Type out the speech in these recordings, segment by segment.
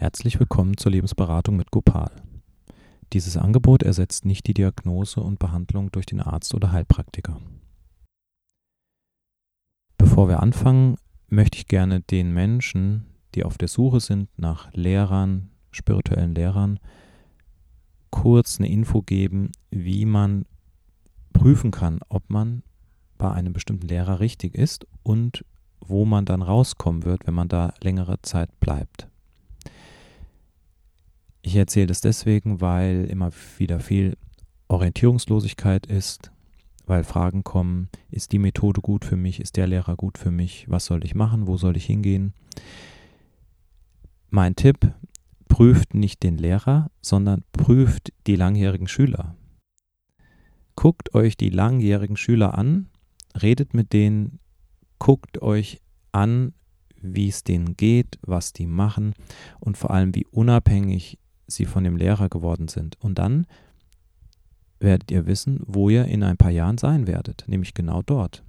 Herzlich willkommen zur Lebensberatung mit Gopal. Dieses Angebot ersetzt nicht die Diagnose und Behandlung durch den Arzt oder Heilpraktiker. Bevor wir anfangen, möchte ich gerne den Menschen, die auf der Suche sind nach Lehrern, spirituellen Lehrern, kurz eine Info geben, wie man prüfen kann, ob man bei einem bestimmten Lehrer richtig ist und wo man dann rauskommen wird, wenn man da längere Zeit bleibt. Ich erzähle das deswegen, weil immer wieder viel Orientierungslosigkeit ist, weil Fragen kommen, ist die Methode gut für mich, ist der Lehrer gut für mich, was soll ich machen, wo soll ich hingehen? Mein Tipp, prüft nicht den Lehrer, sondern prüft die langjährigen Schüler. Guckt euch die langjährigen Schüler an, redet mit denen, guckt euch an, wie es denen geht, was die machen und vor allem, wie unabhängig sie von dem Lehrer geworden sind. Und dann werdet ihr wissen, wo ihr in ein paar Jahren sein werdet, nämlich genau dort.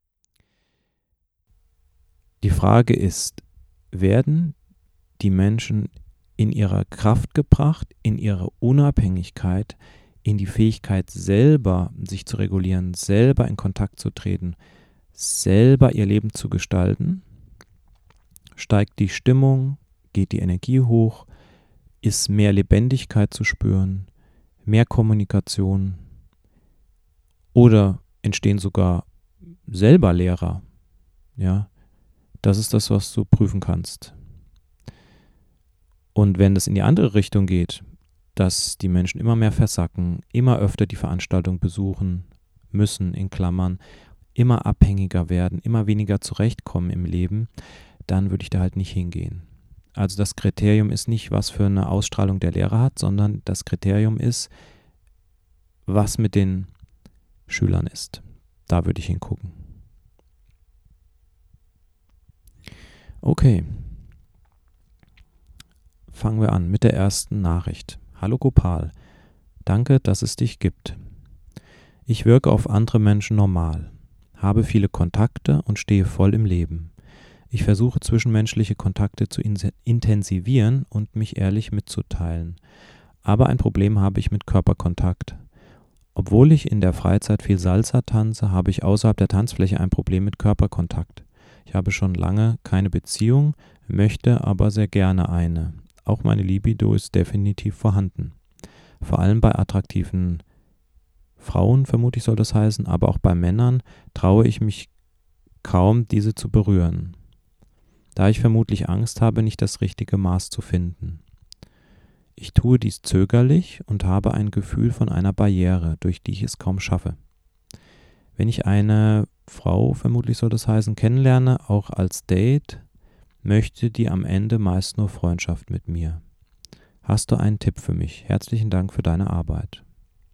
Die Frage ist, werden die Menschen in ihrer Kraft gebracht, in ihre Unabhängigkeit, in die Fähigkeit selber sich zu regulieren, selber in Kontakt zu treten, selber ihr Leben zu gestalten? Steigt die Stimmung, geht die Energie hoch, ist mehr Lebendigkeit zu spüren, mehr Kommunikation oder entstehen sogar selber Lehrer? Ja, das ist das, was du prüfen kannst. Und wenn das in die andere Richtung geht, dass die Menschen immer mehr versacken, immer öfter die Veranstaltung besuchen müssen, in Klammern, immer abhängiger werden, immer weniger zurechtkommen im Leben, dann würde ich da halt nicht hingehen. Also das Kriterium ist nicht, was für eine Ausstrahlung der Lehrer hat, sondern das Kriterium ist, was mit den Schülern ist. Da würde ich hingucken. Okay. Fangen wir an mit der ersten Nachricht. Hallo Gopal, danke, dass es dich gibt. Ich wirke auf andere Menschen normal, habe viele Kontakte und stehe voll im Leben. Ich versuche zwischenmenschliche Kontakte zu intensivieren und mich ehrlich mitzuteilen. Aber ein Problem habe ich mit Körperkontakt. Obwohl ich in der Freizeit viel Salsa tanze, habe ich außerhalb der Tanzfläche ein Problem mit Körperkontakt. Ich habe schon lange keine Beziehung, möchte aber sehr gerne eine. Auch meine Libido ist definitiv vorhanden. Vor allem bei attraktiven Frauen, vermutlich soll das heißen, aber auch bei Männern traue ich mich kaum, diese zu berühren, da ich vermutlich Angst habe, nicht das richtige Maß zu finden. Ich tue dies zögerlich und habe ein Gefühl von einer Barriere, durch die ich es kaum schaffe. Wenn ich eine Frau, vermutlich soll das heißen, kennenlerne, auch als Date, möchte die am Ende meist nur Freundschaft mit mir. Hast du einen Tipp für mich? Herzlichen Dank für deine Arbeit.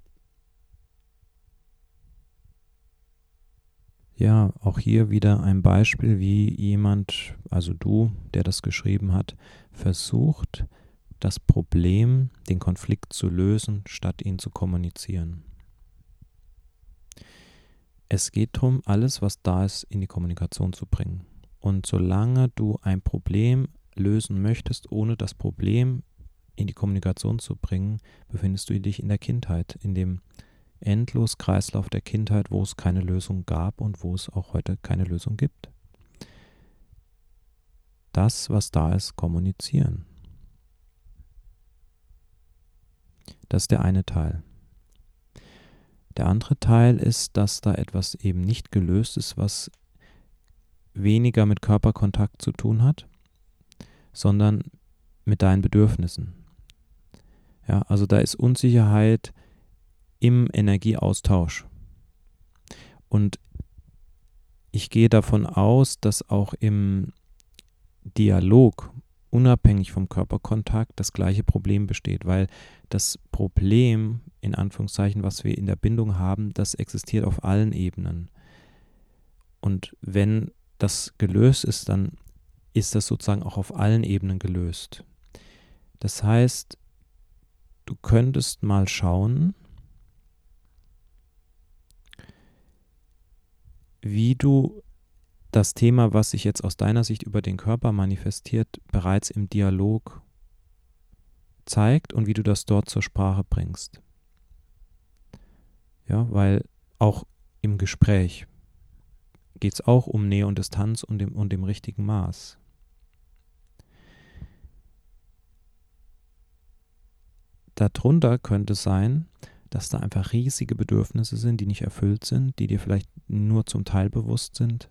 Ja, auch hier wieder ein Beispiel, wie jemand, also du, der das geschrieben hat, versucht, das Problem, den Konflikt zu lösen, statt ihn zu kommunizieren. Es geht darum, alles, was da ist, in die Kommunikation zu bringen. Und solange du ein Problem lösen möchtest, ohne das Problem in die Kommunikation zu bringen, befindest du dich in der Kindheit, in dem Endloskreislauf der Kindheit, wo es keine Lösung gab und wo es auch heute keine Lösung gibt. Das, was da ist, kommunizieren. Das ist der eine Teil. Der andere Teil ist, dass da etwas eben nicht gelöst ist, was weniger mit Körperkontakt zu tun hat, sondern mit deinen Bedürfnissen. Ja, also da ist Unsicherheit im Energieaustausch. Und ich gehe davon aus, dass auch im Dialog, unabhängig vom Körperkontakt, das gleiche Problem besteht, weil das Problem, in Anführungszeichen, was wir in der Bindung haben, das existiert auf allen Ebenen. Und wenn das gelöst ist, dann ist das sozusagen auch auf allen Ebenen gelöst. Das heißt, du könntest mal schauen, wie du das Thema, was sich jetzt aus deiner Sicht über den Körper manifestiert, bereits im Dialog zeigt und wie du das dort zur Sprache bringst. Ja, weil auch im Gespräch geht es auch um Nähe und Distanz und dem richtigen Maß. Darunter könnte es sein, dass da einfach riesige Bedürfnisse sind, die nicht erfüllt sind, die dir vielleicht nur zum Teil bewusst sind.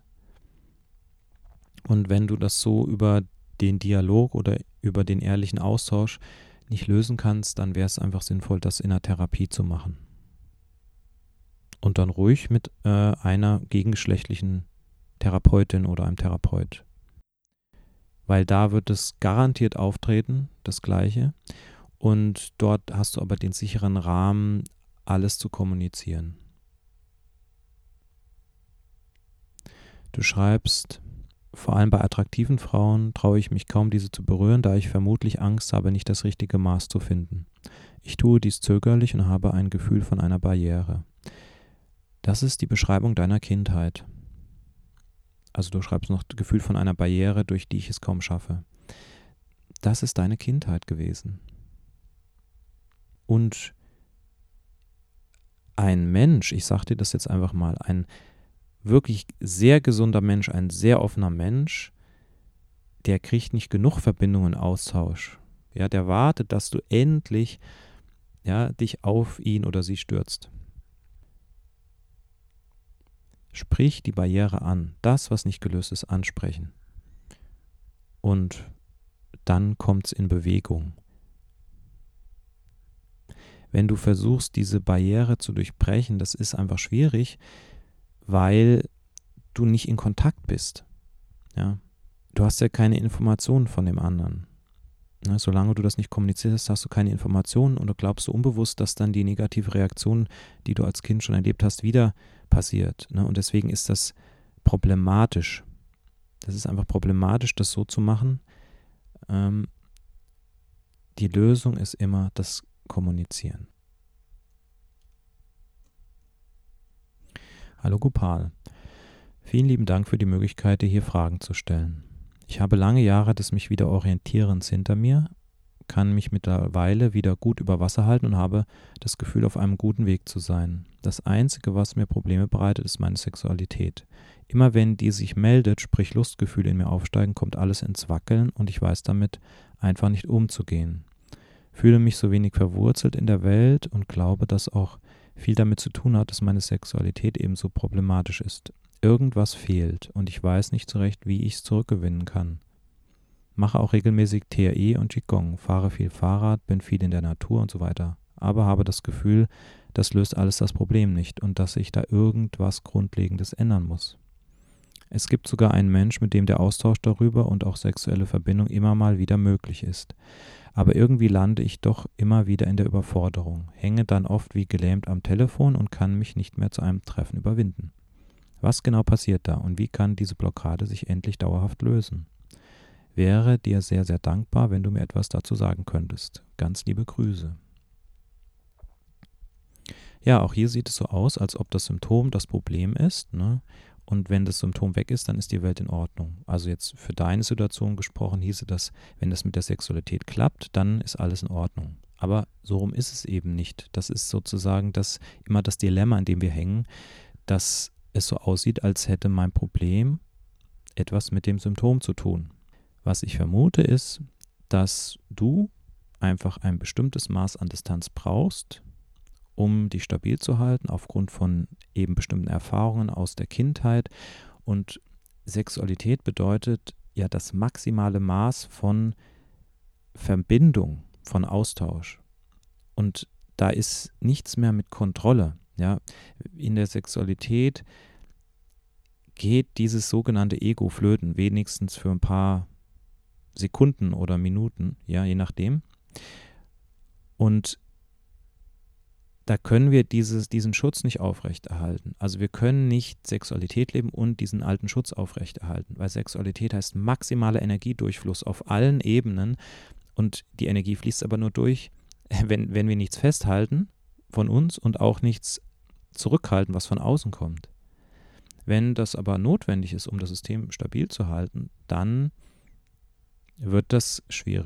Und wenn du das so über den Dialog oder über den ehrlichen Austausch nicht lösen kannst, dann wäre es einfach sinnvoll, das in einer Therapie zu machen. Und dann ruhig mit einer gegengeschlechtlichen Therapeutin oder einem Therapeut. Weil da wird es garantiert auftreten, das Gleiche. Und dort hast du aber den sicheren Rahmen, alles zu kommunizieren. Du schreibst, vor allem bei attraktiven Frauen traue ich mich kaum, diese zu berühren, da ich vermutlich Angst habe, nicht das richtige Maß zu finden. Ich tue dies zögerlich und habe ein Gefühl von einer Barriere. Das ist die Beschreibung deiner Kindheit. Also du schreibst noch das Gefühl von einer Barriere, durch die ich es kaum schaffe. Das ist deine Kindheit gewesen. Und ein Mensch, ich sage dir das jetzt einfach mal, ein wirklich sehr gesunder Mensch, ein sehr offener Mensch, der kriegt nicht genug Verbindung und Austausch. Ja, der wartet, dass du endlich dich auf ihn oder sie stürzt. Sprich die Barriere an. Das, was nicht gelöst ist, ansprechen. Und dann kommt es in Bewegung. Wenn du versuchst, diese Barriere zu durchbrechen, das ist einfach schwierig, weil du nicht in Kontakt bist. Ja? Du hast ja keine Informationen von dem anderen. Ja, solange du das nicht kommunizierst, hast du keine Informationen und du glaubst so unbewusst, dass dann die negative Reaktion, die du als Kind schon erlebt hast, wieder passiert. Ne? Und deswegen ist das problematisch. Das ist einfach problematisch, das so zu machen. Die Lösung ist immer das Kommunizieren. Hallo Gopal. Vielen lieben Dank für die Möglichkeit, dir hier Fragen zu stellen. Ich habe lange Jahre des mich wieder Orientierens hinter mir, kann mich mittlerweile wieder gut über Wasser halten und habe das Gefühl, auf einem guten Weg zu sein. Das Einzige, was mir Probleme bereitet, ist meine Sexualität. Immer wenn die sich meldet, sprich Lustgefühle in mir aufsteigen, kommt alles ins Wackeln und ich weiß damit einfach nicht umzugehen. Fühle mich so wenig verwurzelt in der Welt und glaube, dass auch viel damit zu tun hat, dass meine Sexualität ebenso problematisch ist. Irgendwas fehlt und ich weiß nicht so recht, wie ich es zurückgewinnen kann. Mache auch regelmäßig TRE und Qigong, fahre viel Fahrrad, bin viel in der Natur und so weiter. Aber habe das Gefühl, das löst alles das Problem nicht und dass ich da irgendwas Grundlegendes ändern muss. Es gibt sogar einen Mensch, mit dem der Austausch darüber und auch sexuelle Verbindung immer mal wieder möglich ist. Aber irgendwie lande ich doch immer wieder in der Überforderung, hänge dann oft wie gelähmt am Telefon und kann mich nicht mehr zu einem Treffen überwinden. Was genau passiert da und wie kann diese Blockade sich endlich dauerhaft lösen? Wäre dir sehr, sehr dankbar, wenn du mir etwas dazu sagen könntest. Ganz liebe Grüße. Ja, auch hier sieht es so aus, als ob das Symptom das Problem ist, ne? Und wenn das Symptom weg ist, dann ist die Welt in Ordnung. Also jetzt für deine Situation gesprochen hieße das, wenn das mit der Sexualität klappt, dann ist alles in Ordnung. Aber so rum ist es eben nicht. Das ist sozusagen immer das Dilemma, an dem wir hängen, dass es so aussieht, als hätte mein Problem etwas mit dem Symptom zu tun. Was ich vermute ist, dass du einfach ein bestimmtes Maß an Distanz brauchst, um dich stabil zu halten, aufgrund von eben bestimmten Erfahrungen aus der Kindheit. Und Sexualität bedeutet ja das maximale Maß von Verbindung, von Austausch. Und da ist nichts mehr mit Kontrolle. Ja? In der Sexualität geht dieses sogenannte Ego flöten, wenigstens für ein paar Sekunden oder Minuten, ja, je nachdem. Und da können wir diesen Schutz nicht aufrechterhalten. Also wir können nicht Sexualität leben und diesen alten Schutz aufrechterhalten, weil Sexualität heißt maximaler Energiedurchfluss auf allen Ebenen und die Energie fließt aber nur durch, wenn wir nichts festhalten von uns und auch nichts zurückhalten, was von außen kommt. Wenn das aber notwendig ist, um das System stabil zu halten, dann wird das schwierig.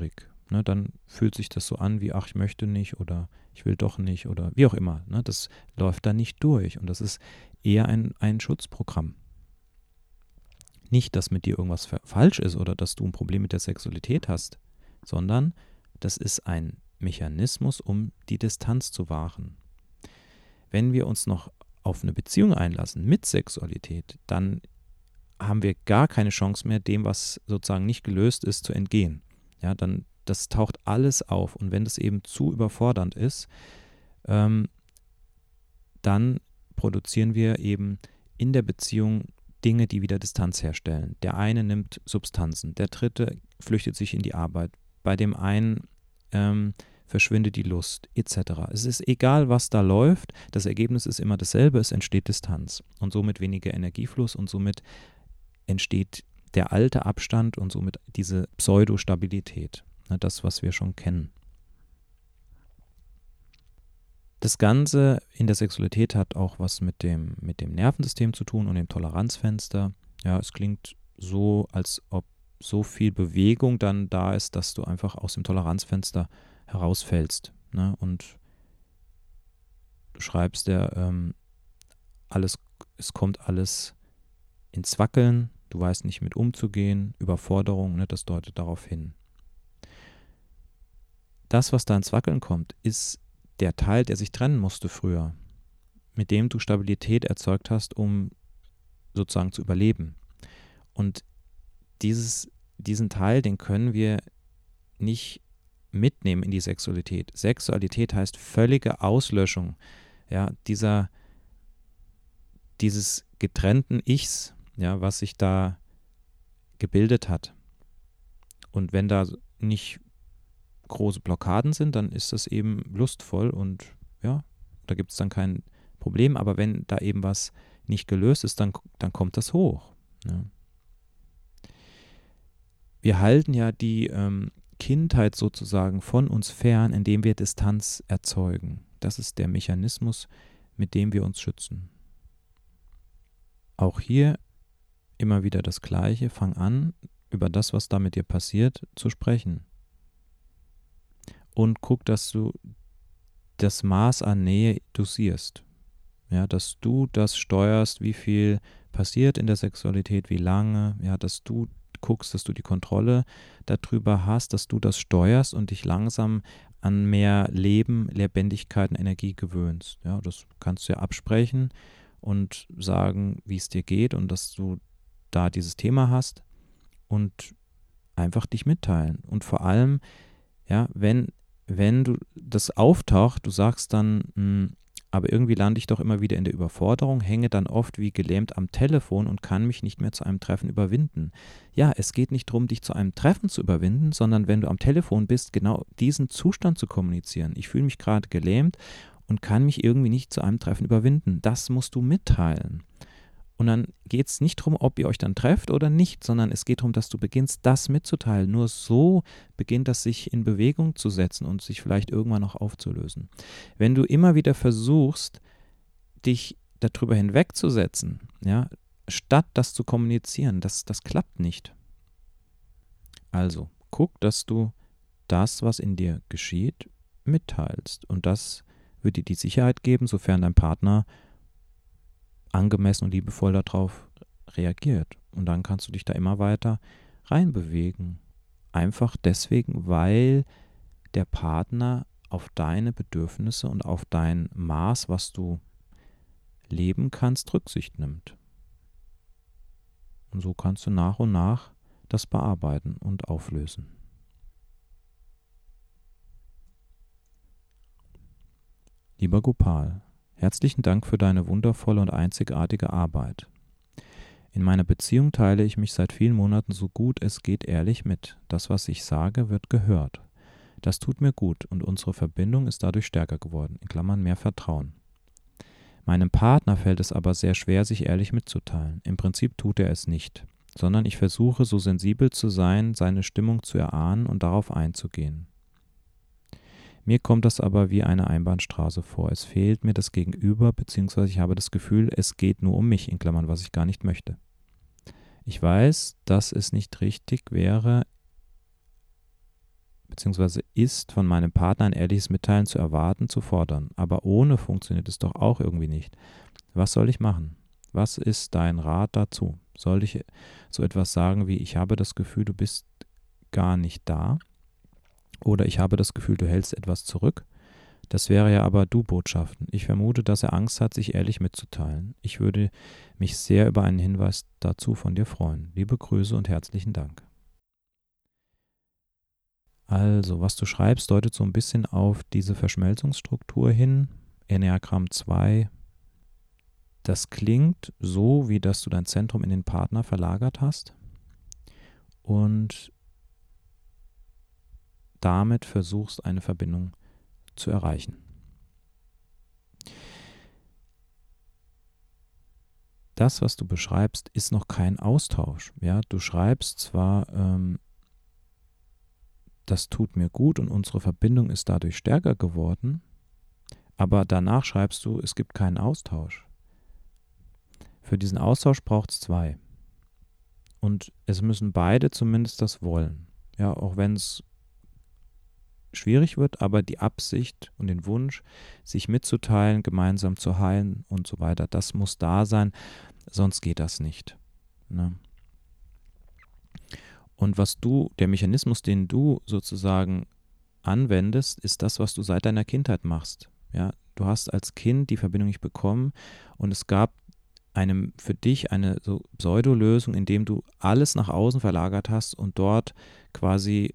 Ne? Dann fühlt sich das so an wie, ach, ich möchte nicht oder ich will doch nicht oder wie auch immer. Ne? Das läuft da nicht durch und das ist eher ein Schutzprogramm. Nicht, dass mit dir irgendwas falsch ist oder dass du ein Problem mit der Sexualität hast, sondern das ist ein Mechanismus, um die Distanz zu wahren. Wenn wir uns noch auf eine Beziehung einlassen mit Sexualität, dann haben wir gar keine Chance mehr, dem, was sozusagen nicht gelöst ist, zu entgehen. Ja, dann, das taucht alles auf. Und wenn das eben zu überfordernd ist, dann produzieren wir eben in der Beziehung Dinge, die wieder Distanz herstellen. Der eine nimmt Substanzen, der dritte flüchtet sich in die Arbeit. Bei dem einen verschwindet die Lust, etc. Es ist egal, was da läuft, das Ergebnis ist immer dasselbe, es entsteht Distanz und somit weniger Energiefluss und somit entsteht der alte Abstand und somit diese Pseudo-Stabilität, das, was wir schon kennen. Das Ganze in der Sexualität hat auch was mit dem Nervensystem zu tun und dem Toleranzfenster. Ja, es klingt so, als ob so viel Bewegung dann da ist, dass du einfach aus dem Toleranzfenster herausfällst. Ne? Und du schreibst es kommt alles ins Wackeln, du weißt nicht mit umzugehen, Überforderung, ne? Das deutet darauf hin. Das, was da ins Wackeln kommt, ist der Teil, der sich trennen musste früher, mit dem du Stabilität erzeugt hast, um sozusagen zu überleben. Und diesen Teil, den können wir nicht mitnehmen in die Sexualität. Sexualität heißt völlige Auslöschung, ja, dieses getrennten Ichs, ja, was sich da gebildet hat. Und wenn da nicht große Blockaden sind, dann ist das eben lustvoll und ja, da gibt es dann kein Problem. Aber wenn da eben was nicht gelöst ist, dann kommt das hoch. Ja. Wir halten ja die Kindheit sozusagen von uns fern, indem wir Distanz erzeugen. Das ist der Mechanismus, mit dem wir uns schützen. Auch hier immer wieder das Gleiche. Fang an, über das, was da mit dir passiert, zu sprechen. Und guck, dass du das Maß an Nähe dosierst. Ja, dass du das steuerst, wie viel passiert in der Sexualität, wie lange, ja, dass du guckst, dass du die Kontrolle darüber hast, dass du das steuerst und dich langsam an mehr Leben, Lebendigkeit und Energie gewöhnst. Ja, das kannst du ja absprechen und sagen, wie es dir geht und dass du da dieses Thema hast und einfach dich mitteilen. Und vor allem, ja, wenn du das auftaucht, du sagst dann, aber irgendwie lande ich doch immer wieder in der Überforderung, hänge dann oft wie gelähmt am Telefon und kann mich nicht mehr zu einem Treffen überwinden. Ja, es geht nicht darum, dich zu einem Treffen zu überwinden, sondern wenn du am Telefon bist, genau diesen Zustand zu kommunizieren. Ich fühle mich gerade gelähmt und kann mich irgendwie nicht zu einem Treffen überwinden. Das musst du mitteilen. Und dann geht es nicht darum, ob ihr euch dann trefft oder nicht, sondern es geht darum, dass du beginnst, das mitzuteilen. Nur so beginnt das sich in Bewegung zu setzen und sich vielleicht irgendwann auch aufzulösen. Wenn du immer wieder versuchst, dich darüber hinwegzusetzen, ja, statt das zu kommunizieren, das klappt nicht. Also, guck, dass du das, was in dir geschieht, mitteilst. Und das wird dir die Sicherheit geben, sofern dein Partner angemessen und liebevoll darauf reagiert. Und dann kannst du dich da immer weiter reinbewegen. Einfach deswegen, weil der Partner auf deine Bedürfnisse und auf dein Maß, was du leben kannst, Rücksicht nimmt. Und so kannst du nach und nach das bearbeiten und auflösen. Lieber Gopal, herzlichen Dank für deine wundervolle und einzigartige Arbeit. In meiner Beziehung teile ich mich seit vielen Monaten so gut es geht ehrlich mit. Das, was ich sage, wird gehört. Das tut mir gut und unsere Verbindung ist dadurch stärker geworden, in Klammern mehr Vertrauen. Meinem Partner fällt es aber sehr schwer, sich ehrlich mitzuteilen. Im Prinzip tut er es nicht, sondern ich versuche, so sensibel zu sein, seine Stimmung zu erahnen und darauf einzugehen. Mir kommt das aber wie eine Einbahnstraße vor. Es fehlt mir das Gegenüber, beziehungsweise ich habe das Gefühl, es geht nur um mich, in Klammern, was ich gar nicht möchte. Ich weiß, dass es nicht richtig wäre, bzw. ist von meinem Partner ein ehrliches Mitteilen zu erwarten, zu fordern. Aber ohne funktioniert es doch auch irgendwie nicht. Was soll ich machen? Was ist dein Rat dazu? Soll ich so etwas sagen wie, ich habe das Gefühl, du bist gar nicht da? Oder ich habe das Gefühl, du hältst etwas zurück? Das wäre ja aber Du-Botschaften. Ich vermute, dass er Angst hat, sich ehrlich mitzuteilen. Ich würde mich sehr über einen Hinweis dazu von dir freuen. Liebe Grüße und herzlichen Dank. Also, was du schreibst, deutet so ein bisschen auf diese Verschmelzungsstruktur hin. Enneagramm 2. Das klingt so, wie dass du dein Zentrum in den Partner verlagert hast und damit versuchst, eine Verbindung zu erreichen. Das, was du beschreibst, ist noch kein Austausch. Ja, du schreibst zwar, das tut mir gut und unsere Verbindung ist dadurch stärker geworden, aber danach schreibst du, es gibt keinen Austausch. Für diesen Austausch braucht es zwei. Und es müssen beide zumindest das wollen. Ja, auch wenn es schwierig wird, aber die Absicht und den Wunsch, sich mitzuteilen, gemeinsam zu heilen und so weiter, das muss da sein, sonst geht das nicht. Ne? Und der Mechanismus, den du sozusagen anwendest, ist das, was du seit deiner Kindheit machst. Ja, du hast als Kind die Verbindung nicht bekommen und es gab für dich eine so Pseudolösung, indem du alles nach außen verlagert hast und dort quasi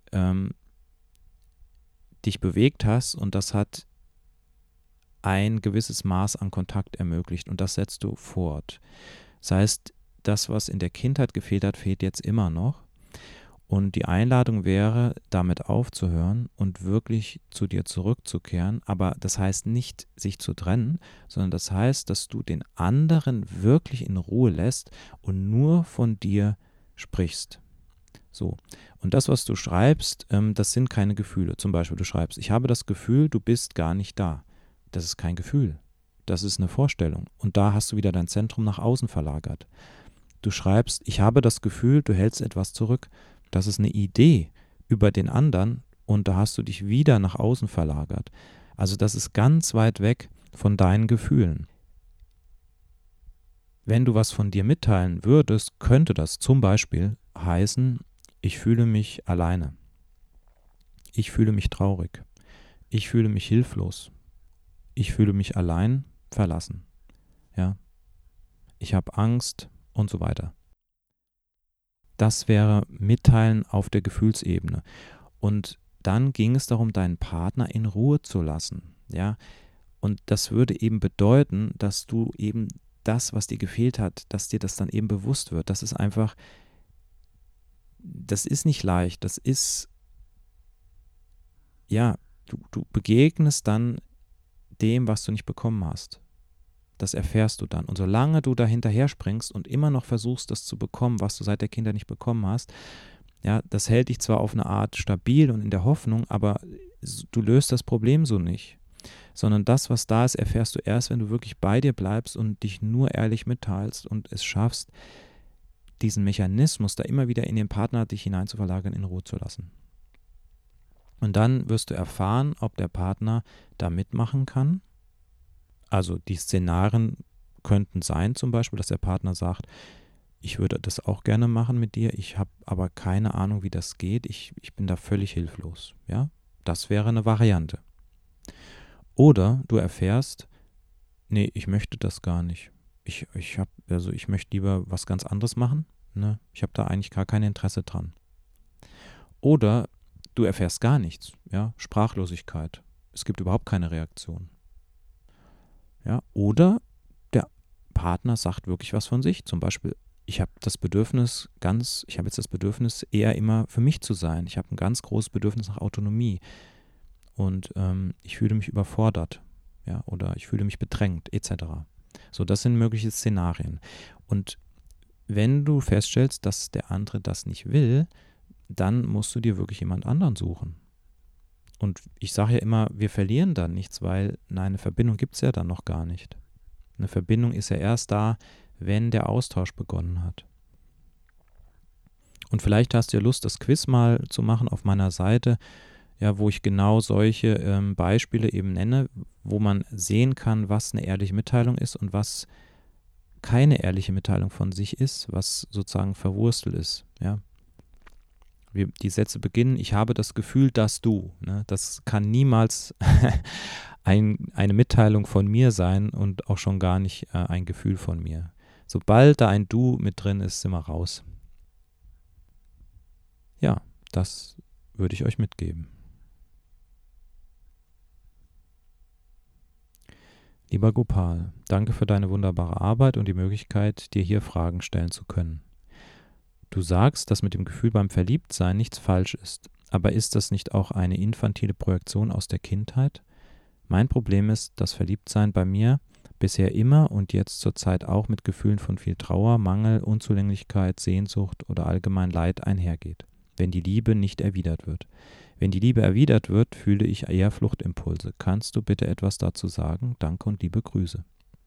dich bewegt hast und das hat ein gewisses Maß an Kontakt ermöglicht und das setzt du fort. Das heißt, das, was in der Kindheit gefehlt hat, fehlt jetzt immer noch und die Einladung wäre, damit aufzuhören und wirklich zu dir zurückzukehren, aber das heißt nicht, sich zu trennen, sondern das heißt, dass du den anderen wirklich in Ruhe lässt und nur von dir sprichst. So, und das, was du schreibst, das sind keine Gefühle. Zum Beispiel, du schreibst, ich habe das Gefühl, du bist gar nicht da. Das ist kein Gefühl. Das ist eine Vorstellung. Und da hast du wieder dein Zentrum nach außen verlagert. Du schreibst, ich habe das Gefühl, du hältst etwas zurück. Das ist eine Idee über den anderen und da hast du dich wieder nach außen verlagert. Also das ist ganz weit weg von deinen Gefühlen. Wenn du was von dir mitteilen würdest, könnte das zum Beispiel heißen, ich fühle mich alleine. Ich fühle mich traurig. Ich fühle mich hilflos. Ich fühle mich allein, verlassen. Ja. Ich habe Angst und so weiter. Das wäre Mitteilen auf der Gefühlsebene. Und dann ging es darum, deinen Partner in Ruhe zu lassen. Ja. Und das würde eben bedeuten, dass du eben das, was dir gefehlt hat, dass dir das dann eben bewusst wird. Das ist einfach, das ist nicht leicht. Das ist, ja, du begegnest dann dem, was du nicht bekommen hast. Das erfährst du dann. Und solange du da hinterher springst und immer noch versuchst, das zu bekommen, was du seit der Kindheit nicht bekommen hast, ja, das hält dich zwar auf eine Art stabil und in der Hoffnung, aber du löst das Problem so nicht. Sondern das, was da ist, erfährst du erst, wenn du wirklich bei dir bleibst und dich nur ehrlich mitteilst und es schaffst, diesen Mechanismus da immer wieder in den Partner dich hineinzuverlagern, in Ruhe zu lassen. Und dann wirst du erfahren, ob der Partner da mitmachen kann. Also die Szenarien könnten sein zum Beispiel, dass der Partner sagt, ich würde das auch gerne machen mit dir, ich habe aber keine Ahnung, wie das geht, ich bin da völlig hilflos. Ja, das wäre eine Variante. Oder du erfährst, nee, ich möchte das gar nicht. Ich möchte lieber was ganz anderes machen. Ne? Ich habe da eigentlich gar kein Interesse dran. Oder du erfährst gar nichts. Ja? Sprachlosigkeit. Es gibt überhaupt keine Reaktion. Ja? Oder der Partner sagt wirklich was von sich. Zum Beispiel, ich habe jetzt das Bedürfnis, eher immer für mich zu sein. Ich habe ein ganz großes Bedürfnis nach Autonomie. Und ich fühle mich überfordert. Ja? Oder ich fühle mich bedrängt, etc. So, das sind mögliche Szenarien. Und wenn du feststellst, dass der andere das nicht will, dann musst du dir wirklich jemand anderen suchen. Und ich sage ja immer, wir verlieren dann nichts, weil eine Verbindung gibt es ja dann noch gar nicht. Eine Verbindung ist ja erst da, wenn der Austausch begonnen hat. Und vielleicht hast du ja Lust, das Quiz mal zu machen auf meiner Seite. ja, wo ich genau solche Beispiele eben nenne, wo man sehen kann, was eine ehrliche Mitteilung ist und was keine ehrliche Mitteilung von sich ist, was sozusagen verwurstelt ist. Ja. Die Sätze beginnen, ich habe das Gefühl, dass du. Ne? Das kann niemals eine Mitteilung von mir sein und auch schon gar nicht ein Gefühl von mir. Sobald da ein Du mit drin ist, sind wir raus. Ja, das würde ich euch mitgeben. Lieber Gopal, danke für deine wunderbare Arbeit und die Möglichkeit, dir hier Fragen stellen zu können. Du sagst, dass mit dem Gefühl beim Verliebtsein nichts falsch ist, aber ist das nicht auch eine infantile Projektion aus der Kindheit? Mein Problem ist, dass Verliebtsein bei mir bisher immer und jetzt zur Zeit auch mit Gefühlen von viel Trauer, Mangel, Unzulänglichkeit, Sehnsucht oder allgemein Leid einhergeht, wenn die Liebe nicht erwidert wird. Wenn die Liebe erwidert wird, fühle ich eher Fluchtimpulse. Kannst du bitte etwas dazu sagen? Danke und liebe Grüße.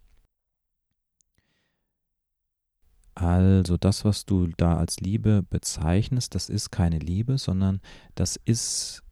Also das, was du da als Liebe bezeichnest, das ist keine Liebe, sondern das ist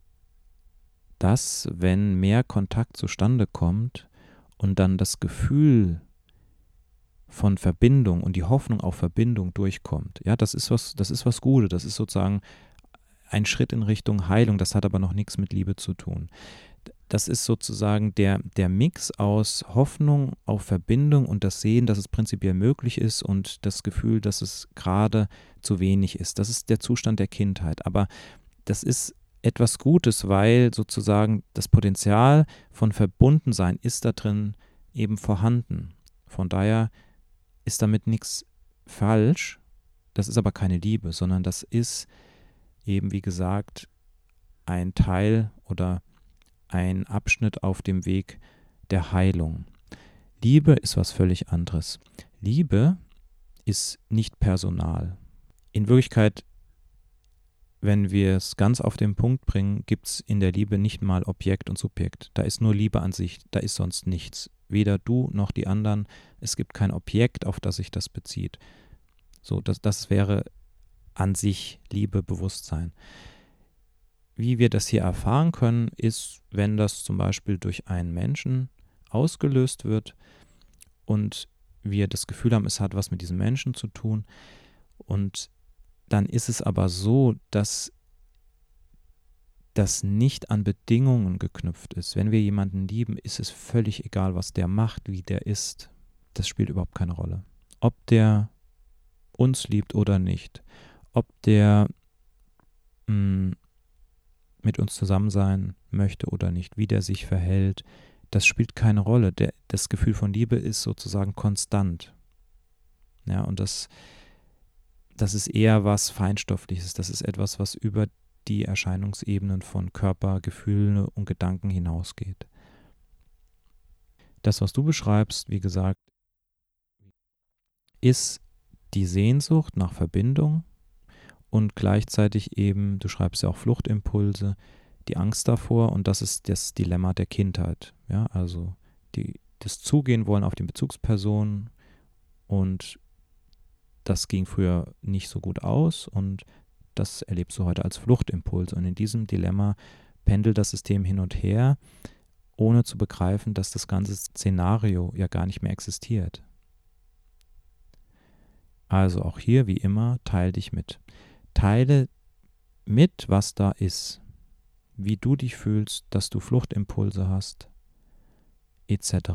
das, wenn mehr Kontakt zustande kommt und dann das Gefühl von Verbindung und die Hoffnung auf Verbindung durchkommt. Ja, das ist was Gutes, das ist sozusagen ein Schritt in Richtung Heilung, das hat aber noch nichts mit Liebe zu tun. Das ist sozusagen der Mix aus Hoffnung auf Verbindung und das Sehen, dass es prinzipiell möglich ist und das Gefühl, dass es gerade zu wenig ist. Das ist der Zustand der Kindheit. Aber das ist etwas Gutes, weil sozusagen das Potenzial von Verbundensein ist da drin eben vorhanden. Von daher ist damit nichts falsch. Das ist aber keine Liebe, sondern das ist eben, wie gesagt, ein Teil oder ein Abschnitt auf dem Weg der Heilung. Liebe ist was völlig anderes. Liebe ist nicht personal. In Wirklichkeit, wenn wir es ganz auf den Punkt bringen, gibt es in der Liebe nicht mal Objekt und Subjekt. Da ist nur Liebe an sich, da ist sonst nichts. Weder du noch die anderen. Es gibt kein Objekt, auf das sich das bezieht. So, das wäre an sich Liebe, Bewusstsein. Wie wir das hier erfahren können, ist, wenn das zum Beispiel durch einen Menschen ausgelöst wird und wir das Gefühl haben, es hat was mit diesem Menschen zu tun. Und dann ist es aber so, dass das nicht an Bedingungen geknüpft ist. Wenn wir jemanden lieben, ist es völlig egal, was der macht, wie der ist. Das spielt überhaupt keine Rolle. Ob der uns liebt oder nicht, ob der mit uns zusammen sein möchte oder nicht, wie der sich verhält, das spielt keine Rolle. Das Gefühl von Liebe ist sozusagen konstant. Ja, und das ist eher was Feinstoffliches. Das ist etwas, was über die Erscheinungsebenen von Körper, Gefühle und Gedanken hinausgeht. Das, was du beschreibst, wie gesagt, ist die Sehnsucht nach Verbindung und gleichzeitig eben, du schreibst ja auch Fluchtimpulse, die Angst davor und das ist das Dilemma der Kindheit. Ja, also das Zugehen wollen auf die Bezugsperson und das ging früher nicht so gut aus und das erlebst du heute als Fluchtimpuls. Und in diesem Dilemma pendelt das System hin und her, ohne zu begreifen, dass das ganze Szenario ja gar nicht mehr existiert. Also auch hier, wie immer, teile dich mit. Teile mit, was da ist, wie du dich fühlst, dass du Fluchtimpulse hast, etc.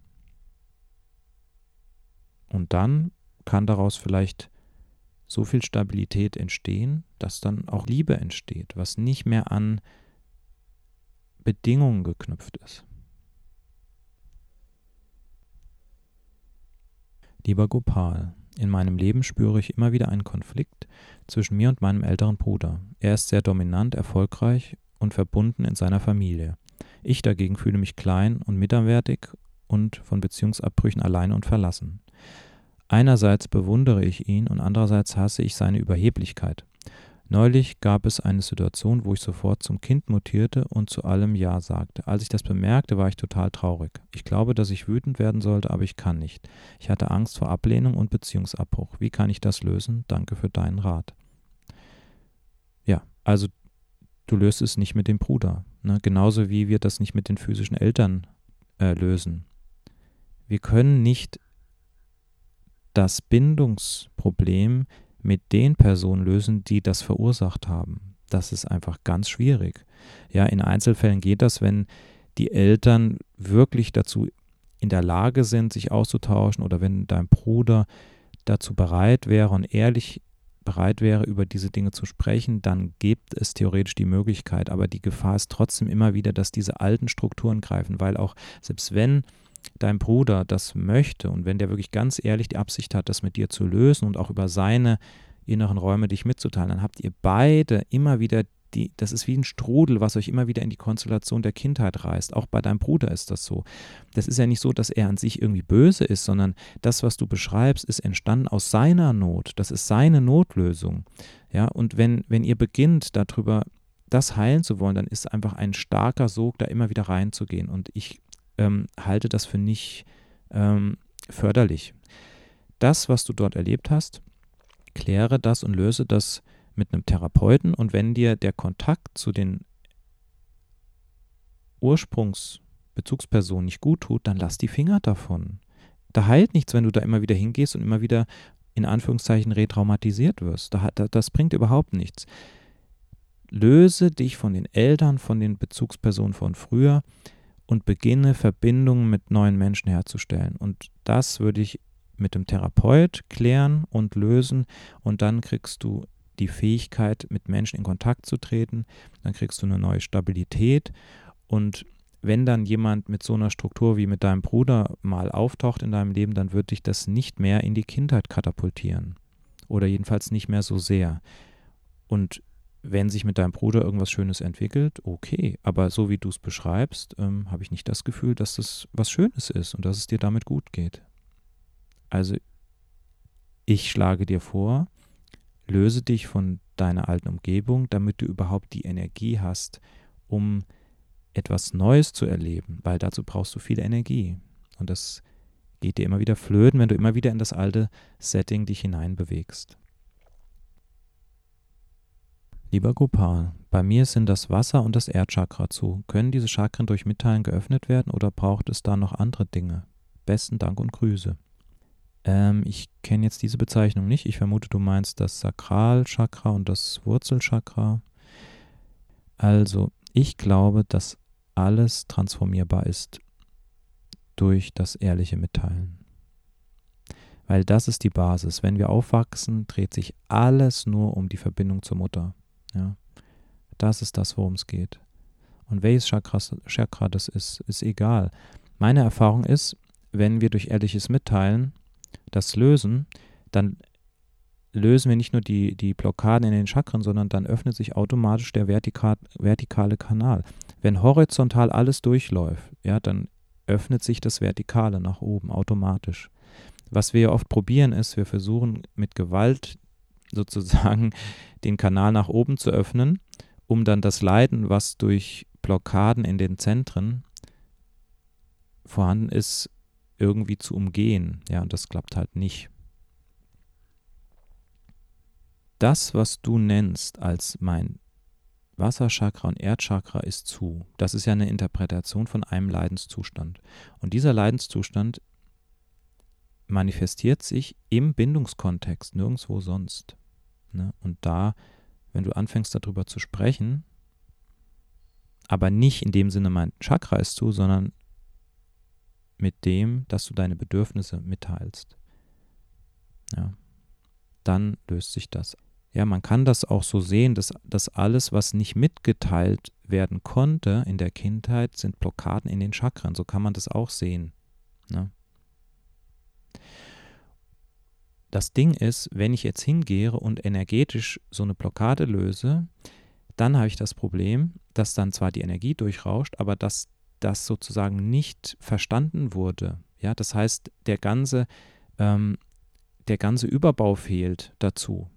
Und dann kann daraus vielleicht so viel Stabilität entstehen, dass dann auch Liebe entsteht, was nicht mehr an Bedingungen geknüpft ist. Lieber Gopal, in meinem Leben spüre ich immer wieder einen Konflikt zwischen mir und meinem älteren Bruder. Er ist sehr dominant, erfolgreich und verbunden in seiner Familie. Ich dagegen fühle mich klein und minderwertig und von Beziehungsabbrüchen alleine und verlassen. Einerseits bewundere ich ihn und andererseits hasse ich seine Überheblichkeit. Neulich gab es eine Situation, wo ich sofort zum Kind mutierte und zu allem Ja sagte. Als ich das bemerkte, war ich total traurig. Ich glaube, dass ich wütend werden sollte, aber ich kann nicht. Ich hatte Angst vor Ablehnung und Beziehungsabbruch. Wie kann ich das lösen? Danke für deinen Rat. Ja, also du löst es nicht mit dem Bruder. Ne? Genauso wie wir das nicht mit den physischen Eltern lösen. Wir können nicht das Bindungsproblem mit den Personen lösen, die das verursacht haben. Das ist einfach ganz schwierig. Ja, in Einzelfällen geht das, wenn die Eltern wirklich dazu in der Lage sind, sich auszutauschen, oder wenn dein Bruder dazu bereit wäre und ehrlich bereit wäre, über diese Dinge zu sprechen, dann gibt es theoretisch die Möglichkeit. Aber die Gefahr ist trotzdem immer wieder, dass diese alten Strukturen greifen, weil auch selbst wenn dein Bruder das möchte und wenn der wirklich ganz ehrlich die Absicht hat, das mit dir zu lösen und auch über seine inneren Räume dich mitzuteilen, dann habt ihr beide immer wieder das ist wie ein Strudel, was euch immer wieder in die Konstellation der Kindheit reißt. Auch bei deinem Bruder ist das so. Das ist ja nicht so, dass er an sich irgendwie böse ist, sondern das, was du beschreibst, ist entstanden aus seiner Not. Das ist seine Notlösung. Ja, und wenn ihr beginnt, darüber das heilen zu wollen, dann ist einfach ein starker Sog, da immer wieder reinzugehen. Und ich halte das für nicht förderlich. Das, was du dort erlebt hast, kläre das und löse das mit einem Therapeuten, und wenn dir der Kontakt zu den Ursprungsbezugspersonen nicht gut tut, dann lass die Finger davon. Da heilt nichts, wenn du da immer wieder hingehst und immer wieder in Anführungszeichen retraumatisiert wirst. Das bringt überhaupt nichts. Löse dich von den Eltern, von den Bezugspersonen von früher und beginne Verbindungen mit neuen Menschen herzustellen. Und das würde ich mit dem Therapeut klären und lösen, und dann kriegst du die Fähigkeit, mit Menschen in Kontakt zu treten, dann kriegst du eine neue Stabilität, und wenn dann jemand mit so einer Struktur wie mit deinem Bruder mal auftaucht in deinem Leben, dann wird dich das nicht mehr in die Kindheit katapultieren oder jedenfalls nicht mehr so sehr. Und wenn sich mit deinem Bruder irgendwas Schönes entwickelt, okay, aber so wie du es beschreibst, habe ich nicht das Gefühl, dass das was Schönes ist und dass es dir damit gut geht. Also ich schlage dir vor, löse dich von deiner alten Umgebung, damit du überhaupt die Energie hast, um etwas Neues zu erleben, weil dazu brauchst du viel Energie. Und das geht dir immer wieder flöten, wenn du immer wieder in das alte Setting dich hineinbewegst. Lieber Gopal, bei mir sind das Wasser und das Erdchakra zu. Können diese Chakren durch Mitteilen geöffnet werden oder braucht es da noch andere Dinge? Besten Dank und Grüße. Ich kenne jetzt diese Bezeichnung nicht. Ich vermute, du meinst das Sakralchakra und das Wurzelchakra. Also, ich glaube, dass alles transformierbar ist durch das ehrliche Mitteilen. Weil das ist die Basis. Wenn wir aufwachsen, dreht sich alles nur um die Verbindung zur Mutter. Ja? Das ist das, worum es geht. Und welches Chakra das ist egal. Meine Erfahrung ist, wenn wir durch ehrliches Mitteilen das lösen, dann lösen wir nicht nur die Blockaden in den Chakren, sondern dann öffnet sich automatisch der vertikale Kanal. Wenn horizontal alles durchläuft, ja, dann öffnet sich das Vertikale nach oben automatisch. Was wir oft probieren ist, wir versuchen mit Gewalt sozusagen den Kanal nach oben zu öffnen, um dann das Leiden, was durch Blockaden in den Zentren vorhanden ist, irgendwie zu umgehen. Ja, und das klappt halt nicht. Das, was du nennst als mein Wasserchakra und Erdchakra ist zu. Das ist ja eine Interpretation von einem Leidenszustand. Und dieser Leidenszustand manifestiert sich im Bindungskontext, nirgendwo sonst. Ne? Und da, wenn du anfängst darüber zu sprechen, aber nicht in dem Sinne, mein Chakra ist zu, sondern mit dem, dass du deine Bedürfnisse mitteilst, ja, dann löst sich das. Ja, man kann das auch so sehen, dass alles, was nicht mitgeteilt werden konnte in der Kindheit, sind Blockaden in den Chakren. So kann man das auch sehen. Ne? Das Ding ist, wenn ich jetzt hingehe und energetisch so eine Blockade löse, dann habe ich das Problem, dass dann zwar die Energie durchrauscht, aber dass das sozusagen nicht verstanden wurde. Ja, das heißt, der ganze Überbau fehlt dazu.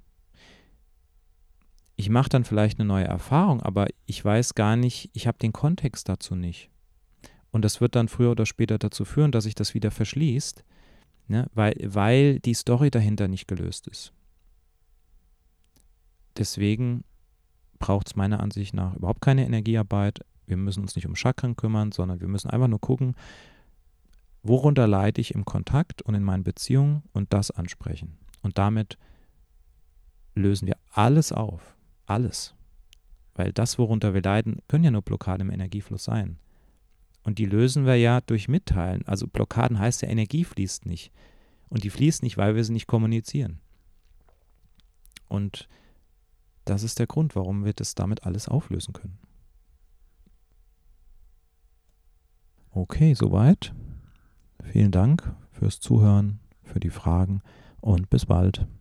Ich mache dann vielleicht eine neue Erfahrung, aber ich weiß gar nicht, ich habe den Kontext dazu nicht. Und das wird dann früher oder später dazu führen, dass sich das wieder verschließt, ne, weil die Story dahinter nicht gelöst ist. Deswegen braucht es meiner Ansicht nach überhaupt keine Energiearbeit. Wir müssen uns nicht um Chakren kümmern, sondern wir müssen einfach nur gucken, worunter leide ich im Kontakt und in meinen Beziehungen und das ansprechen. Und damit lösen wir alles auf. Alles. Weil das, worunter wir leiden, können ja nur Blockaden im Energiefluss sein. Und die lösen wir ja durch Mitteilen. Also Blockaden heißt ja, Energie fließt nicht. Und die fließt nicht, weil wir sie nicht kommunizieren. Und das ist der Grund, warum wir das damit alles auflösen können. Okay, soweit. Vielen Dank fürs Zuhören, für die Fragen und bis bald.